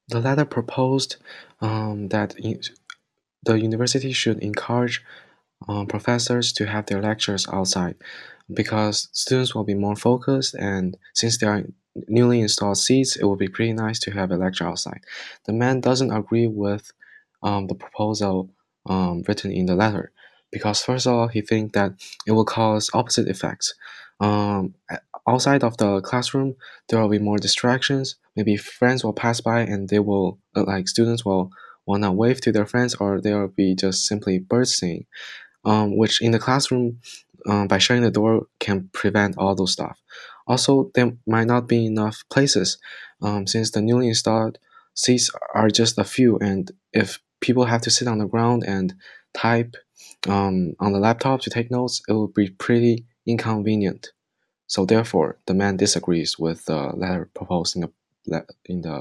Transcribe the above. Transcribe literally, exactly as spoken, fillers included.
The letter proposed um, that in, the university should encourage um, professors to have their lectures outside because students will be more focused, and since there are newly installed seats, it will be pretty nice to have a lecture outside. The man doesn't agree with um, the proposal um, written in the letter because first of all he thinks that it will cause opposite effects. um, Outside of the classroom there will be more distractions. Maybe friends will pass by and they will uh, like students will want to wave to their friends, or there will be just simply birds singing, um, which in the classroom, um, by shutting the door can prevent all those stuff. Also, there might not be enough places, um, since the newly installed seats are just a few, and if people have to sit on the ground and type um, on the laptop to take notes, it will be pretty inconvenient. So therefore, the man disagrees with the letter proposed in the in the